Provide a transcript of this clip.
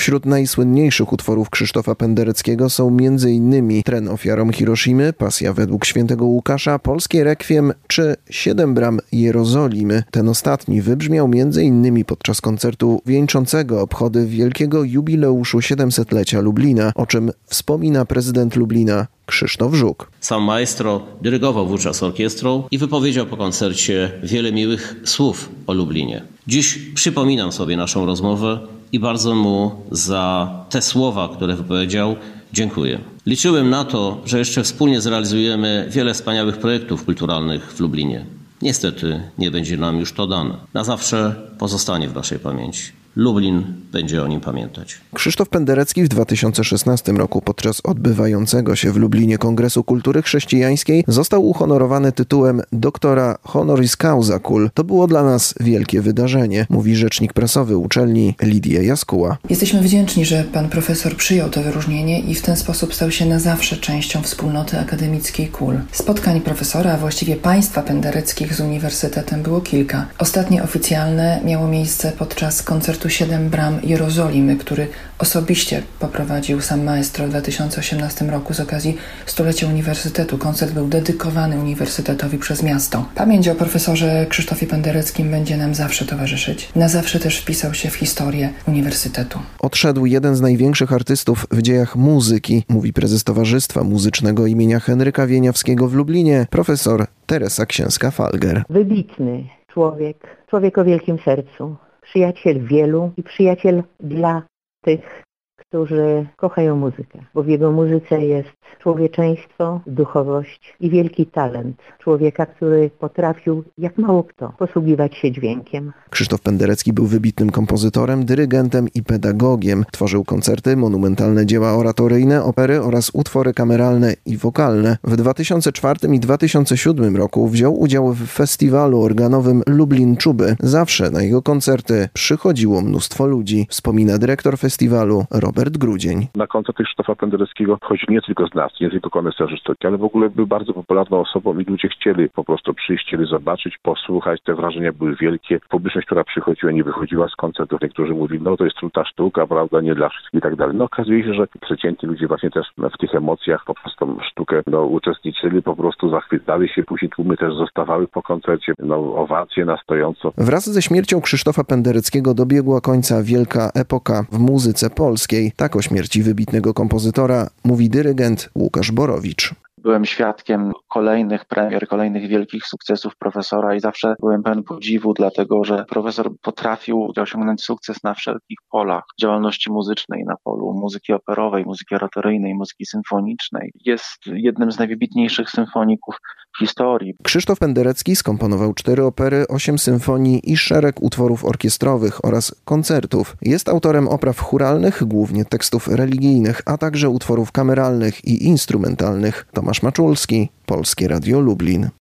Wśród najsłynniejszych utworów Krzysztofa Pendereckiego są m.in. Tren ofiarą Hiroshimy, Pasja według świętego Łukasza, Polskie Rekwiem czy 7 bram Jerozolimy. Ten ostatni wybrzmiał m.in. podczas koncertu wieńczącego obchody wielkiego jubileuszu 700-lecia Lublina, o czym wspomina prezydent Lublina Krzysztof Żuk. Sam maestro dyrygował wówczas orkiestrą i wypowiedział po koncercie wiele miłych słów o Lublinie. Dziś przypominam sobie naszą rozmowę i bardzo mu za te słowa, które wypowiedział, dziękuję. Liczyłem na to, że jeszcze wspólnie zrealizujemy wiele wspaniałych projektów kulturalnych w Lublinie. Niestety nie będzie nam już to dane. Na zawsze pozostanie w naszej pamięci. Lublin będzie o nim pamiętać. Krzysztof Penderecki w 2016 roku podczas odbywającego się w Lublinie Kongresu Kultury Chrześcijańskiej został uhonorowany tytułem doktora honoris causa KUL. To było dla nas wielkie wydarzenie, mówi rzecznik prasowy uczelni Lidia Jaskuła. Jesteśmy wdzięczni, że pan profesor przyjął to wyróżnienie i w ten sposób stał się na zawsze częścią wspólnoty akademickiej KUL. Spotkań profesora, a właściwie państwa pendereckich z uniwersytetem było kilka. Ostatnie oficjalne miało miejsce podczas koncertu 7 bram Jerozolimy, który osobiście poprowadził sam maestro w 2018 roku z okazji stulecia uniwersytetu. Koncert był dedykowany uniwersytetowi przez miasto. Pamięć o profesorze Krzysztofie Pendereckim będzie nam zawsze towarzyszyć. Na zawsze też wpisał się w historię uniwersytetu. Odszedł jeden z największych artystów w dziejach muzyki, mówi prezes Towarzystwa Muzycznego imienia Henryka Wieniawskiego w Lublinie, profesor Teresa Księska-Falger. Wybitny człowiek o wielkim sercu. Przyjaciel wielu i przyjaciel dla tych, którzy kochają muzykę, bo w jego muzyce jest człowieczeństwo, duchowość i wielki talent człowieka, który potrafił, jak mało kto, posługiwać się dźwiękiem. Krzysztof Penderecki był wybitnym kompozytorem, dyrygentem i pedagogiem. Tworzył koncerty, monumentalne dzieła oratoryjne, opery oraz utwory kameralne i wokalne. W 2004 i 2007 roku wziął udział w festiwalu organowym Lublin Czuby. Zawsze na jego koncerty przychodziło mnóstwo ludzi, wspomina dyrektor festiwalu Robert Grudzień. Na koncerty Krzysztofa Pendereckiego chodzi nie tylko znawcy, nie tylko koneserzy sztuki, ale w ogóle był bardzo popularną osobą i ludzie chcieli po prostu przyjść, chcieli zobaczyć, posłuchać. Te wrażenia były wielkie. Publiczność, która przychodziła, nie wychodziła z koncertów. Niektórzy mówili, no to jest trudna sztuka, prawda, nie dla wszystkich i tak dalej. No okazuje się, że przeciętni ludzie właśnie też w tych emocjach po prostu sztukę uczestniczyli, po prostu zachwycali się. Później tłumy też zostawały po koncercie, owacje na stojąco. Wraz ze śmiercią Krzysztofa Pendereckiego dobiegła końca wielka epoka w muzyce polskiej. Tak o śmierci wybitnego kompozytora mówi dyrygent Łukasz Borowicz. Byłem świadkiem kolejnych premier, kolejnych wielkich sukcesów profesora i zawsze byłem pełen podziwu, dlatego że profesor potrafił osiągnąć sukces na wszelkich polach działalności muzycznej, na polu muzyki operowej, muzyki oratoryjnej, muzyki symfonicznej. Jest jednym z najwybitniejszych symfoników w historii. Krzysztof Penderecki skomponował 4 opery, 8 symfonii i szereg utworów orkiestrowych oraz koncertów. Jest autorem opraw chóralnych, głównie tekstów religijnych, a także utworów kameralnych i instrumentalnych. Tomasz Maczulski, Polskie Radio Lublin.